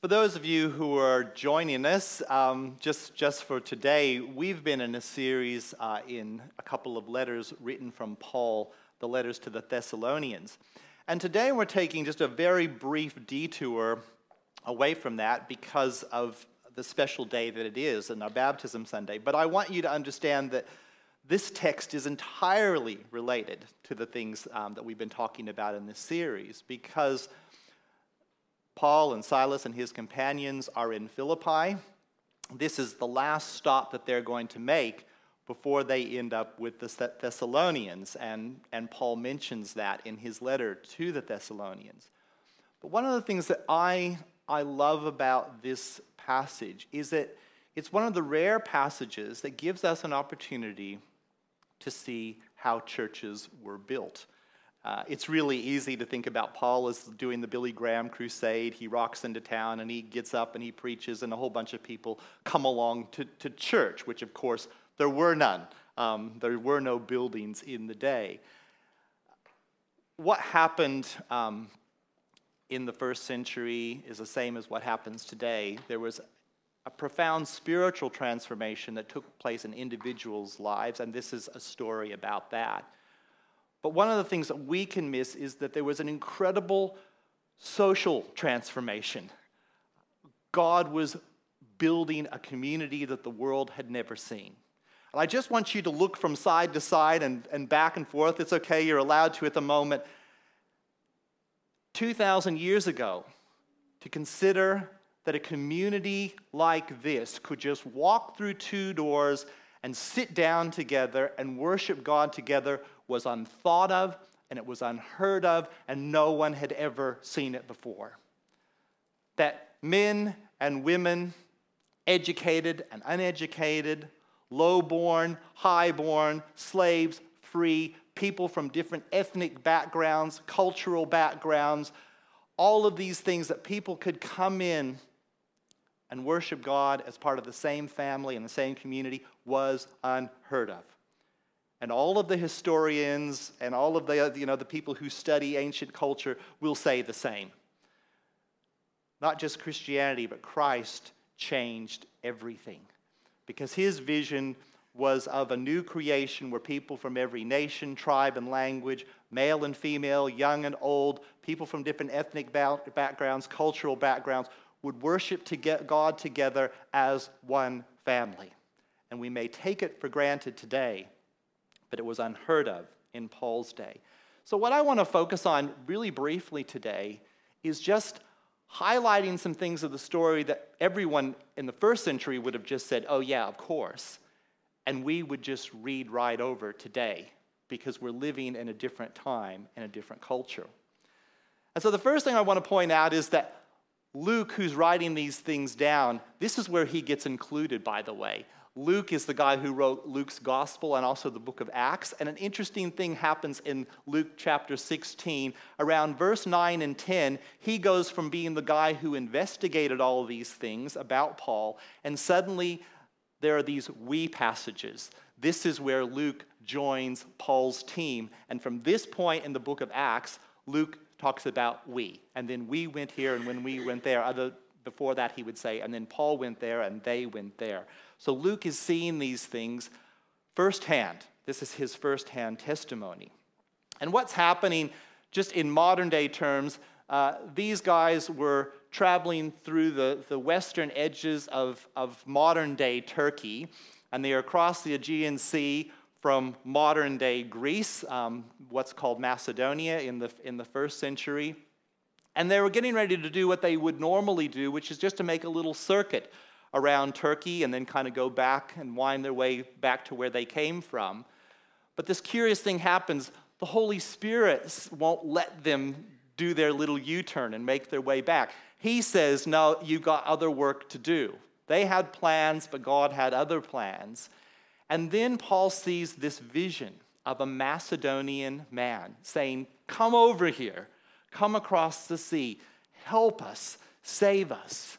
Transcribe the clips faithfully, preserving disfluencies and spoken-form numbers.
For those of you who are joining us, um, just, just for today, we've been in a series uh, in a couple of letters written from Paul, the letters to the Thessalonians. And today we're taking just a very brief detour away from that because of the special day that it is and our Baptism Sunday. But I want you to understand that this text is entirely related to the things um, that we've been talking about in this series, because Paul and Silas and his companions are in Philippi. This is the last stop that they're going to make before they end up with the Thessalonians, and, and Paul mentions that in his letter to the Thessalonians. But one of the things that I, I love about this passage is that it's one of the rare passages that gives us an opportunity to see how churches were built. Uh, it's really easy to think about Paul as doing the Billy Graham crusade. He rocks into town and he gets up and he preaches and a whole bunch of people come along to, to church, which of course there were none. Um, there were no buildings in the day. What happened um, in the first century is the same as what happens today. There was a profound spiritual transformation that took place in individuals' lives, and this is a story about that. But one of the things that we can miss is that there was an incredible social transformation. God was building a community that the world had never seen. And I just want you to look from side to side and, and back and forth. It's okay, you're allowed to at the moment. two thousand years ago, to consider that a community like this could just walk through two doors and sit down together and worship God together was unthought of, and it was unheard of, and no one had ever seen it before. That men and women, educated and uneducated, low-born, high-born, slaves, free, people from different ethnic backgrounds, cultural backgrounds, all of these things, that people could come in and worship God as part of the same family and the same community was unheard of. And all of the historians and all of the, you know, the people who study ancient culture will say the same. Not just Christianity, but Christ changed everything. Because his vision was of a new creation where people from every nation, tribe, and language, male and female, young and old, people from different ethnic backgrounds, cultural backgrounds, would worship to get God together as one family. And we may take it for granted today, but it was unheard of in Paul's day. So what I want to focus on really briefly today is just highlighting some things of the story that everyone in the first century would have just said, oh yeah, of course. And we would just read right over today because we're living in a different time and a different culture. And so the first thing I want to point out is that Luke, who's writing these things down, this is where he gets included, by the way. Luke is the guy who wrote Luke's Gospel and also the book of Acts. And an interesting thing happens in Luke chapter sixteen. Around verse nine and ten, he goes from being the guy who investigated all of these things about Paul, and suddenly there are these we passages. This is where Luke joins Paul's team. And from this point in the book of Acts, Luke talks about we. And then we went here, and when we went there, other before that he would say, and then Paul went there, and they went there. So Luke is seeing these things firsthand. This is his firsthand testimony. And what's happening, just in modern day terms, uh, these guys were traveling through the, the western edges of, of modern day Turkey, and they are across the Aegean Sea from modern day Greece, um, what's called Macedonia in the, in the first century. And they were getting ready to do what they would normally do, which is just to make a little circuit around Turkey and then kind of go back and wind their way back to where they came from. But this curious thing happens. The Holy Spirit won't let them do their little U-turn and make their way back. He says, no, you've got other work to do. They had plans, but God had other plans. And then Paul sees this vision of a Macedonian man saying, come over here. Come across the sea, help us, save us.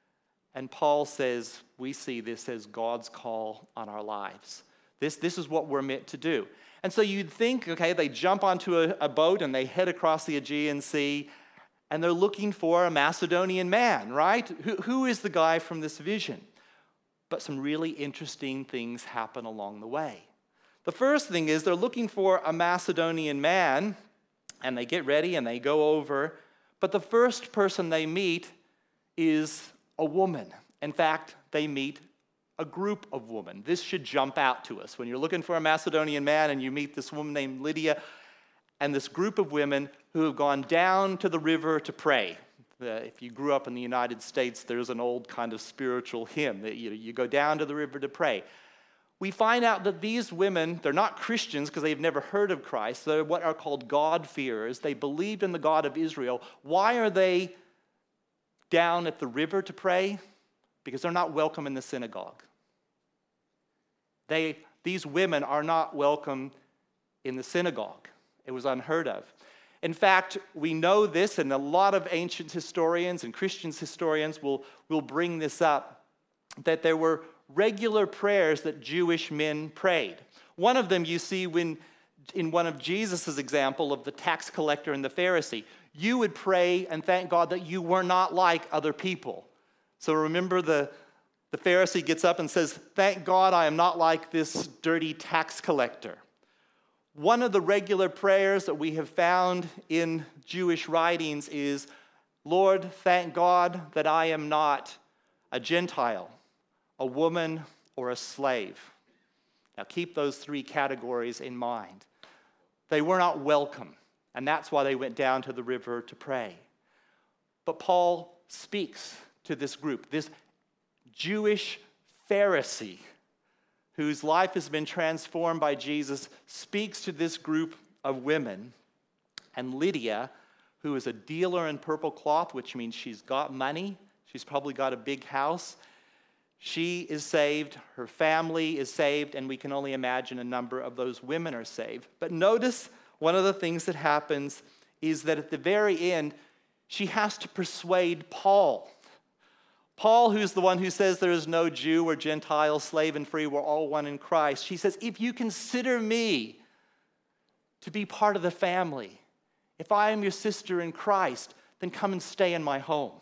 And Paul says, we see this as God's call on our lives. This, this is what we're meant to do. And so you'd think, okay, they jump onto a, a boat and they head across the Aegean Sea, and they're looking for a Macedonian man, right? Who, who is the guy from this vision? But some really interesting things happen along the way. The first thing is they're looking for a Macedonian man, and they get ready and they go over, but the first person they meet is a woman. In fact, they meet a group of women. This should jump out to us. When you're looking for a Macedonian man and you meet this woman named Lydia and this group of women who have gone down to the river to pray. Uh, if you grew up in the United States, there's an old kind of spiritual hymn that you, you go down to the river to pray. We find out that these women, they're not Christians because they've never heard of Christ. They're what are called God-fearers. They believed in the God of Israel. Why are they down at the river to pray? Because they're not welcome in the synagogue. They, these women are not welcome in the synagogue. It was unheard of. In fact, we know this, and a lot of ancient historians and Christian historians will, will bring this up, that there were regular prayers that Jewish men prayed. One of them you see when, in one of Jesus' example of the tax collector and the Pharisee. You would pray and thank God that you were not like other people. So remember the, the Pharisee gets up and says, "Thank God I am not like this dirty tax collector." One of the regular prayers that we have found in Jewish writings is, "Lord, thank God that I am not a Gentile, a woman, or a slave." Now keep those three categories in mind. They were not welcome, and that's why they went down to the river to pray. But Paul speaks to this group, this Jewish Pharisee whose life has been transformed by Jesus, speaks to this group of women. And Lydia, who is a dealer in purple cloth, which means she's got money, she's probably got a big house, she is saved, her family is saved, and we can only imagine a number of those women are saved. But notice one of the things that happens is that at the very end, she has to persuade Paul. Paul, who's the one who says there is no Jew or Gentile, slave and free, we're all one in Christ. She says, if you consider me to be part of the family, if I am your sister in Christ, then come and stay in my home.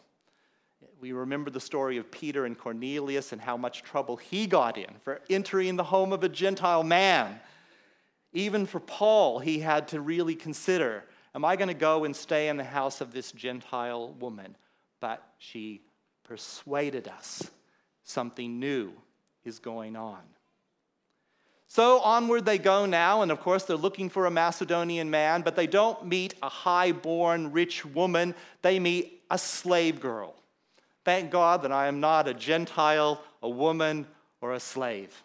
We remember the story of Peter and Cornelius and how much trouble he got in for entering the home of a Gentile man. Even for Paul, he had to really consider, am I going to go and stay in the house of this Gentile woman? But she persuaded us something new is going on. So onward they go now, and of course they're looking for a Macedonian man, but they don't meet a high-born rich woman. They meet a slave girl. Thank God that I am not a Gentile, a woman, or a slave.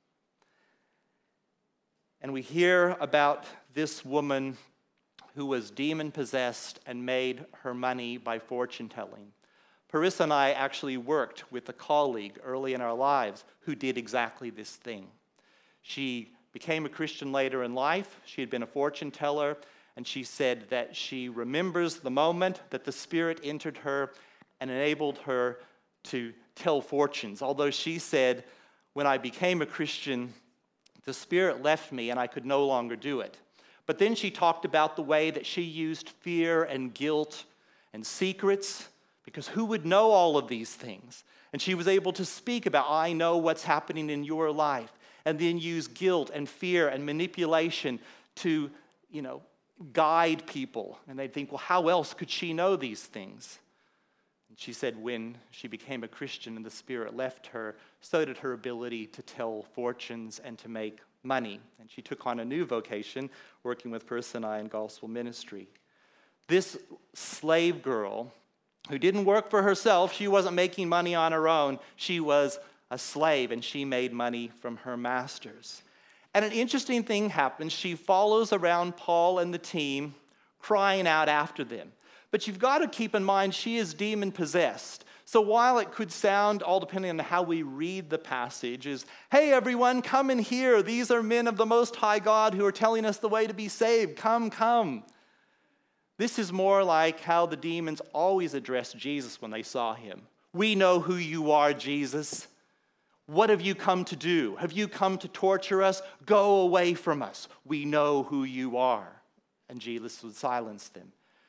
And we hear about this woman who was demon-possessed and made her money by fortune-telling. Parissa and I actually worked with a colleague early in our lives who did exactly this thing. She became a Christian later in life. She had been a fortune teller, and she said that she remembers the moment that the Spirit entered her and enabled her to tell fortunes. Although she said, when I became a Christian, the Spirit left me and I could no longer do it. But then she talked about the way that she used fear and guilt and secrets, because who would know all of these things? And she was able to speak about, I know what's happening in your life, and then use guilt and fear and manipulation to, you know, guide people. And they'd think, well, how else could she know these things? And she said when she became a Christian and the Spirit left her, so did her ability to tell fortunes and to make money. And she took on a new vocation, working with Parissa and I in gospel ministry. This slave girl, who didn't work for herself, she wasn't making money on her own. She was a slave, and she made money from her masters. And an interesting thing happens. She follows around Paul and the team, crying out after them. But you've got to keep in mind, she is demon-possessed. So while it could sound, all depending on how we read the passage, is, hey, everyone, come in here. These are men of the Most High God who are telling us the way to be saved. Come, come. This is more like how the demons always addressed Jesus when they saw him. We know who you are, Jesus. What have you come to do? Have you come to torture us? Go away from us. We know who you are. And Jesus would silence them.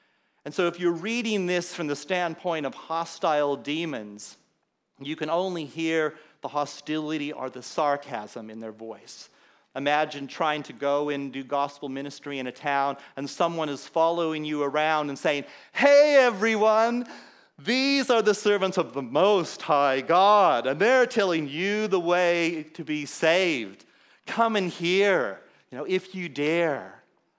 And so if you're reading this from the standpoint of hostile demons, you can only hear the hostility or the sarcasm in their voice. Imagine trying to go and do gospel ministry in a town, and someone is following you around and saying, "Hey, everyone, these are the servants of the Most High God, and they're telling you the way to be saved. Come and hear, you know, if you dare."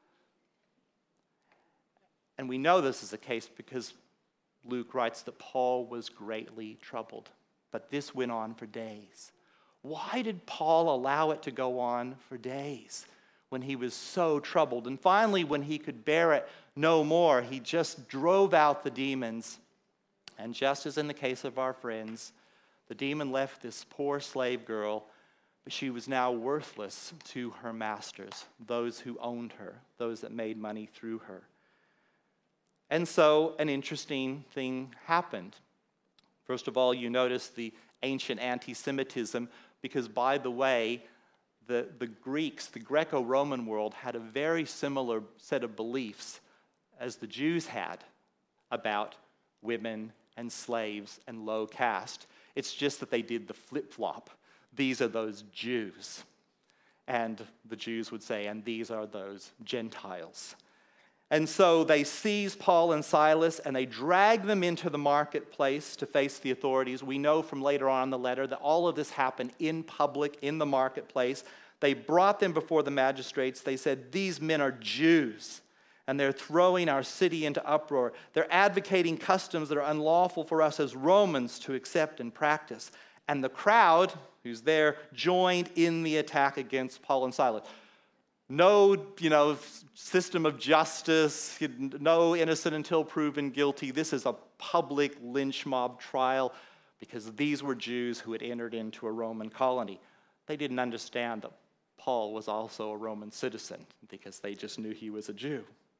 And we know this is the case because Luke writes that Paul was greatly troubled. But this went on for days. Why did Paul allow it to go on for days when he was so troubled? And finally, when he could bear it no more, he just drove out the demons. And just as in the case of our friends, the demon left this poor slave girl, but she was now worthless to her masters, those who owned her, those that made money through her. And so an interesting thing happened. First of all, you notice the ancient anti-Semitism, because, by the way, the, the Greeks, the Greco-Roman world, had a very similar set of beliefs as the Jews had about women and slaves and low caste. It's just that they did the flip-flop. These are those Jews. And the Jews would say, and these are those Gentiles. And so they seize Paul and Silas and they drag them into the marketplace to face the authorities. We know from later on in the letter that all of this happened in public, in the marketplace. They brought them before the magistrates. They said, "These men are Jews, and they're throwing our city into uproar. They're advocating customs that are unlawful for us as Romans to accept and practice." And the crowd who's there joined in the attack against Paul and Silas. No, you know, system of justice, no innocent until proven guilty. This is a public lynch mob trial because these were Jews who had entered into a Roman colony. They didn't understand that Paul was also a Roman citizen because they just knew he was a Jew.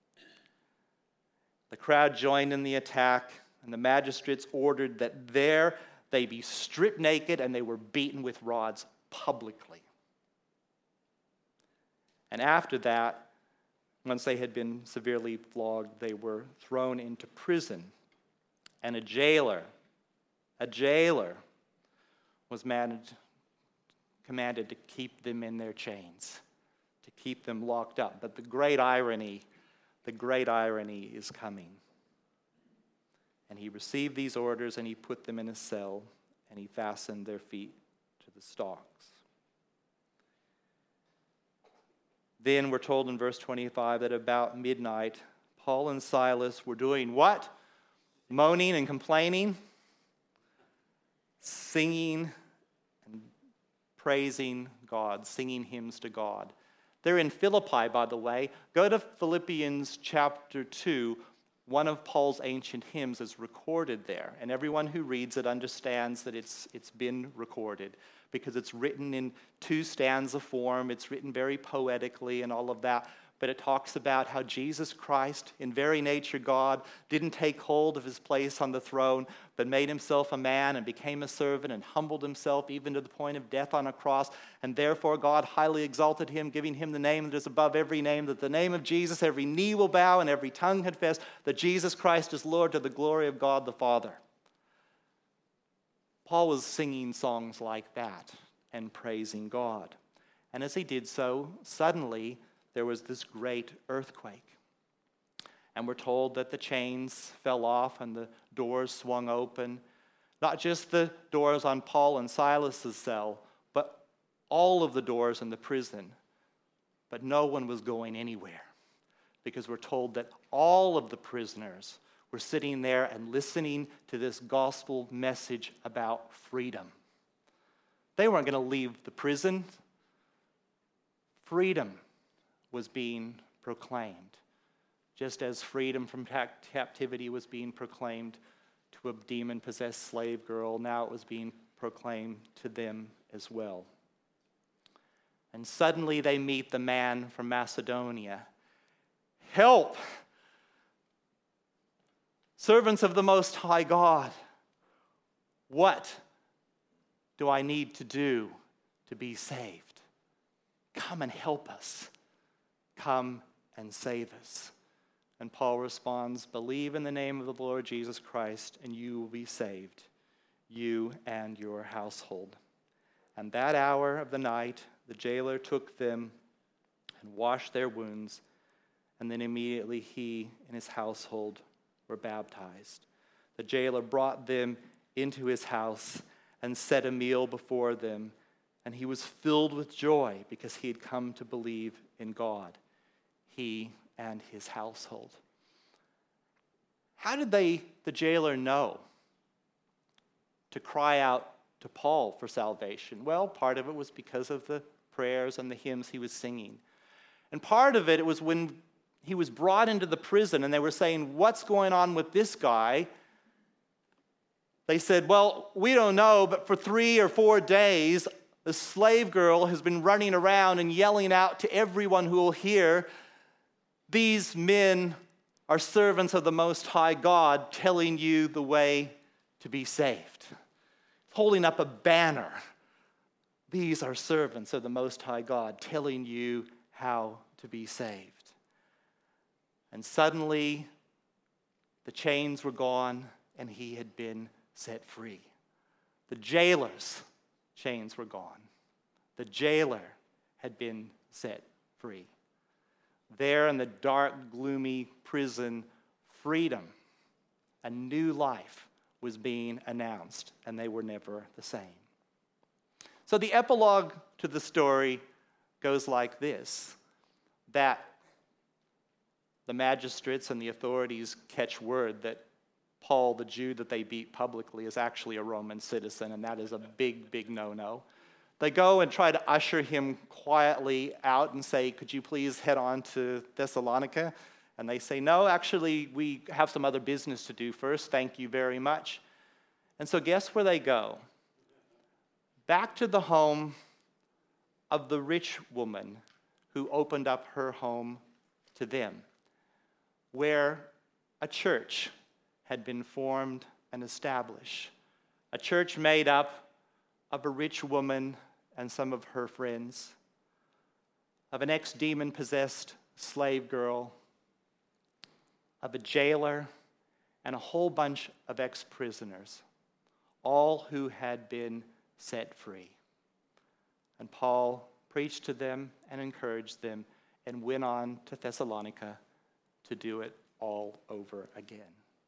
The crowd joined in the attack, and the magistrates ordered that there they be stripped naked and they were beaten with rods publicly. And after that, once they had been severely flogged, they were thrown into prison. And a jailer, a jailer was managed, commanded to keep them in their chains, to keep them locked up. But the great irony, the great irony is coming. And he received these orders and he put them in a cell and he fastened their feet to the stocks. Then we're told in verse twenty-five that about midnight, Paul and Silas were doing what? Moaning and complaining, singing and praising God, singing hymns to God. They're in Philippi, by the way. Go to Philippians chapter two. One of Paul's ancient hymns is recorded there, and everyone who reads it understands that it's, it's been recorded because it's written in two stanza form. It's written very poetically and all of that, but it talks about how Jesus Christ, in very nature God, didn't take hold of his place on the throne, but made himself a man and became a servant and humbled himself even to the point of death on a cross. And therefore God highly exalted him, giving him the name that is above every name, that the name of Jesus every knee will bow and every tongue confess that Jesus Christ is Lord, to the glory of God the Father. Paul was singing songs like that and praising God. And as he did so, suddenly there was this great earthquake. And we're told that the chains fell off and the doors swung open. Not just the doors on Paul and Silas's cell, but all of the doors in the prison. But no one was going anywhere, because we're told that all of the prisoners were sitting there and listening to this gospel message about freedom. They weren't going to leave the prison. Freedom was being proclaimed, just as freedom from captivity was being proclaimed to a demon-possessed slave girl. Now it was being proclaimed to them as well. And suddenly they meet the man from Macedonia. "Help! Servants of the Most High God, what do I need to do to be saved? Come and help us. Come and save us." And Paul responds, believe in the name of the Lord Jesus Christ, and you will be saved, you and your household. And that hour of the night, the jailer took them and washed their wounds, and then immediately he and his household were baptized. The jailer brought them into his house and set a meal before them, and he was filled with joy because he had come to believe in God, he and his household. How did they, the jailer, know to cry out to Paul for salvation? Well, part of it was because of the prayers and the hymns he was singing. And part of it, it was when he was brought into the prison and they were saying, what's going on with this guy? They said, well, we don't know, but for three or four days, the slave girl has been running around and yelling out to everyone who will hear, these men are servants of the Most High God, telling you the way to be saved. Holding up a banner. These are servants of the Most High God, telling you how to be saved. And suddenly, the chains were gone, and he had been set free. The jailer's chains were gone. The jailer had been set free. There in the dark, gloomy prison, freedom, a new life was being announced, and they were never the same. So the epilogue to the story goes like this, that the magistrates and the authorities catch word that Paul, the Jew that they beat publicly, is actually a Roman citizen, and that is a big, big no-no. They go and try to usher him quietly out and say, could you please head on to Thessalonica? And they say, no, actually, we have some other business to do first. Thank you very much. And so guess where they go? Back to the home of the rich woman who opened up her home to them, where a church had been formed and established. A church made up of a rich woman and some of her friends, of an ex-demon-possessed slave girl, of a jailer, and a whole bunch of ex-prisoners, all who had been set free. And Paul preached to them and encouraged them and went on to Thessalonica to do it all over again.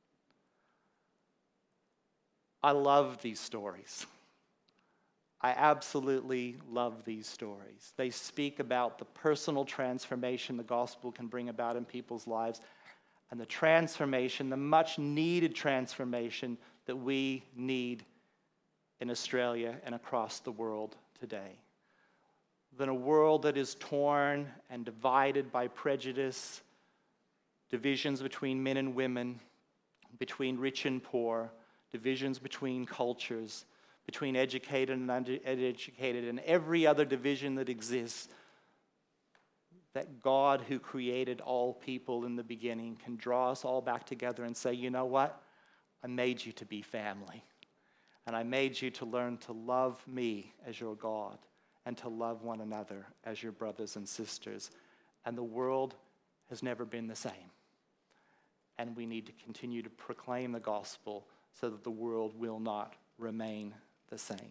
I love these stories. I absolutely love these stories. They speak about the personal transformation the gospel can bring about in people's lives and the transformation, the much needed transformation that we need in Australia and across the world today. In a world that is torn and divided by prejudice, divisions between men and women, between rich and poor, divisions between cultures, between educated and uneducated, and every other division that exists, that God, who created all people in the beginning, can draw us all back together and say, you know what? I made you to be family. And I made you to learn to love me as your God and to love one another as your brothers and sisters. And the world has never been the same. And we need to continue to proclaim the gospel so that the world will not remain the same.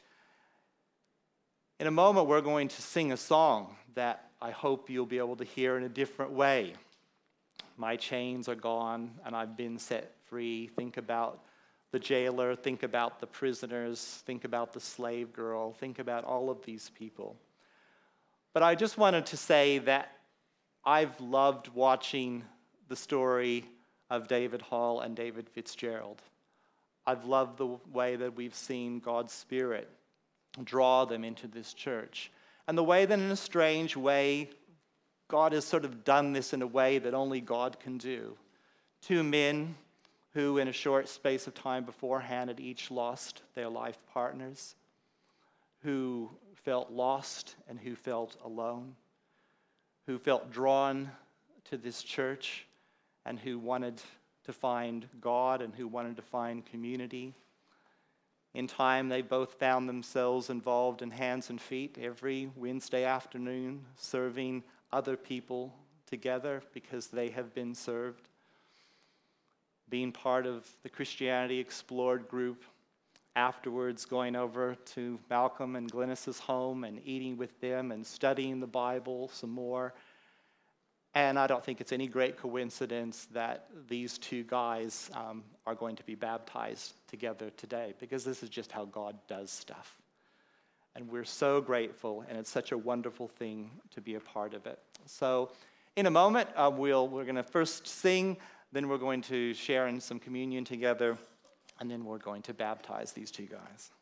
In a moment, we're going to sing a song that I hope you'll be able to hear in a different way. My chains are gone and I've been set free. Think about the jailer, think about the prisoners, think about the slave girl, think about all of these people. But I just wanted to say that I've loved watching the story of David Hall and David Fitzgerald. I've loved the way that we've seen God's Spirit draw them into this church. And the way that in a strange way, God has sort of done this in a way that only God can do. Two men who in a short space of time beforehand had each lost their life partners, who felt lost and who felt alone, who felt drawn to this church and who wanted to find God and who wanted to find community. In time, they both found themselves involved in Hands and Feet every Wednesday afternoon, serving other people together because they have been served. Being part of the Christianity Explored group, afterwards going over to Malcolm and Glynis's home and eating with them and studying the Bible some more. And I don't think it's any great coincidence that these two guys um, are going to be baptized together today, because this is just how God does stuff. And we're so grateful, and it's such a wonderful thing to be a part of it. So in a moment, uh, we'll, we're going to first sing, then we're going to share in some communion together, and then we're going to baptize these two guys.